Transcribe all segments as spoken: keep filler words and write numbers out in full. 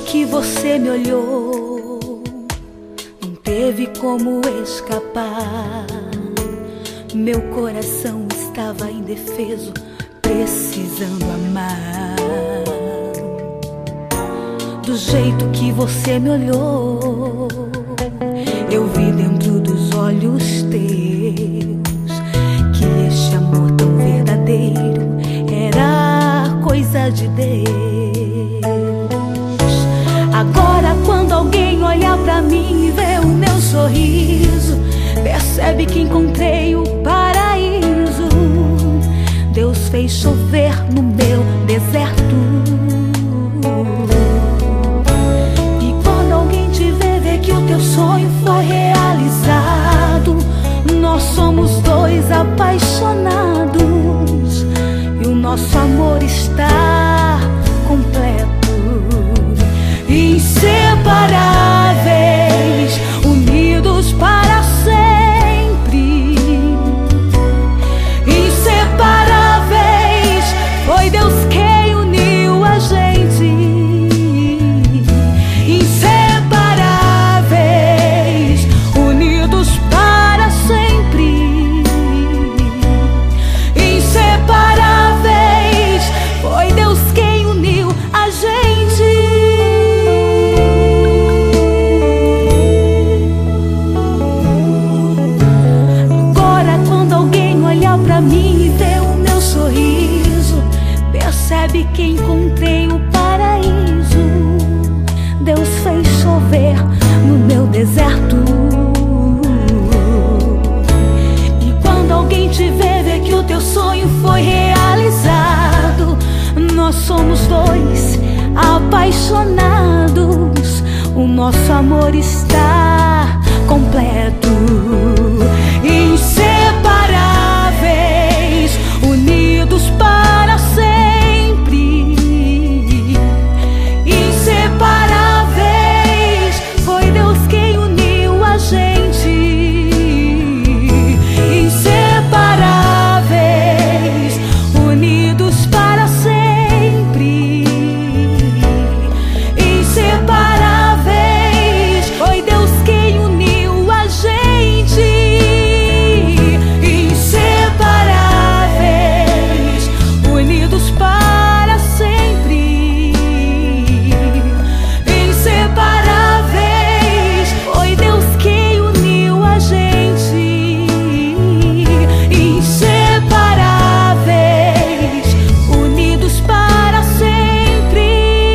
que você me olhou, não teve como escapar. Meu coração estava indefeso, precisando amar. Do jeito que você me olhou, eu vi dentro dos olhos teus que este amor tão verdadeiro era coisa de Deus. Agora quando alguém olha pra mim e vê o meu sorriso, percebe que encontrei o paraíso. Deus fez chover no meu deserto. E quando alguém te vê, vê que o teu sonho foi realizado. Nós somos dois apaixonados e o nosso amor está completo. Inseparáveis, unidos para sempre. Inseparáveis, foi Deus quem uniu a gente. Inseparáveis, unidos para sempre. Inseparáveis, foi Deus quem uniu a gente. Pra mim e vê o meu sorriso, percebe que encontrei o paraíso. Deus fez chover no meu deserto. E quando alguém te vê, vê que o teu sonho foi realizado. Nós somos dois apaixonados, o nosso amor está completo. Inseparáveis, unidos para sempre. Inseparáveis, foi Deus quem uniu a gente. Inseparáveis, unidos para sempre. Inseparáveis, foi Deus quem uniu a gente. Inseparáveis, unidos para sempre. Inseparáveis, foi Deus quem uniu a gente. Inseparáveis, unidos para sempre.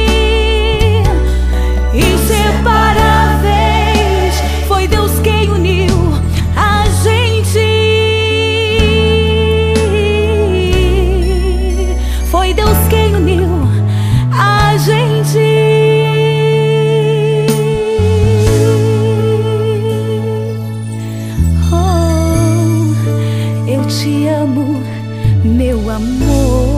Inseparáveis, foi Deus quem uniu a gente. Foi Deus quem uniu a gente. Oh, eu te amo, meu amor.